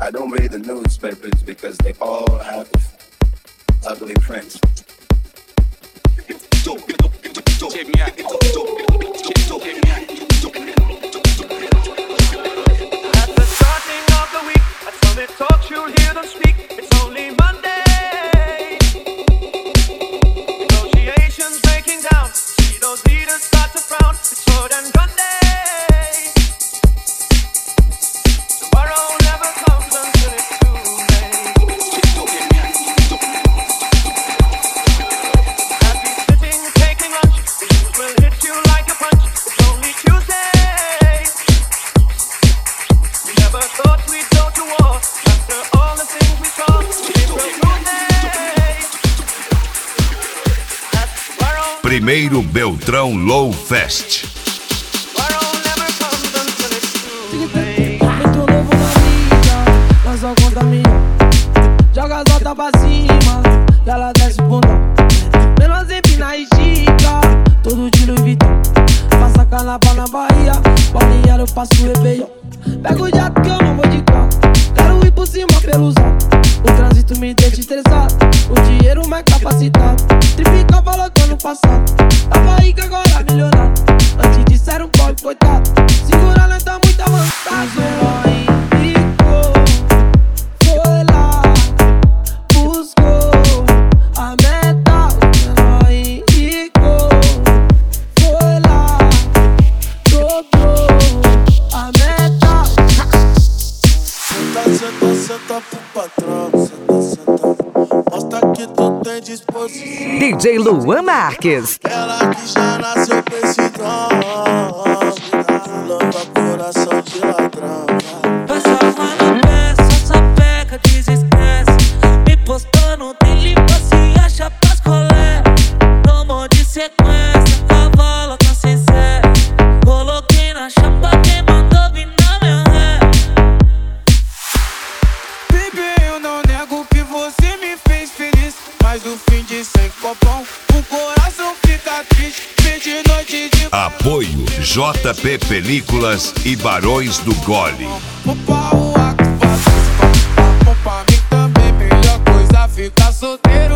I don't read the newspapers because they all have ugly prints. At the starting of the week, at Summit Talks you'll hear them speak. It's only Monday. Negotiations breaking down. See those leaders start to frown. It's sword and gun day. Tomorrow never comes until it's too late. As he's sitting taking lunch, the news will hit you like a punch. It's only Tuesday. We never thought we'd go to war. After all the things we saw, April Fool's Day. Primeiro Beltrão Low Fest. Tomorrow never comes until it's too late. Muito novo na vida, mas só contamina. Joga as notas pra cima, e ela desce o bundão. Menos empina e estica, tudo de Louis Vuitton. Passa carnaval na Bahia, balneário eu passo o Réveillon. Pego o jato que eu não vou de carro, quero ir por cima pelos altos. O trânsito me deixa estressado, o dinheiro mais capacitado. Triplica valor do ano passado, tava rico agora milionário. Antes disseram pobre, coitado, segura lenta muito avançado. Foi lá, buscou a meta, o Henrico. Foi lá, dobrou a meta. Senta pro patrão, senta. Mostra que tu tem disposição. DJ Luan Marques. Ela que já nasceu com esse dom. Louca coração de ladrão. Passava na peça, sapeca, desestresse. Me postando, tem limpa, se acha pras colé. Tomou de sequência, cavalo tá sem sé. Coloquei na chapa, quem mandou vir na minha ré. Baby, eu não nego que você me fez feliz. Mas no fim de 100 copão, o coração fica triste. Fim de noite de Apoio JP Películas e Barões do Gole. Opa, o ato faz isso pra mim também. Melhor coisa ficar solteiro.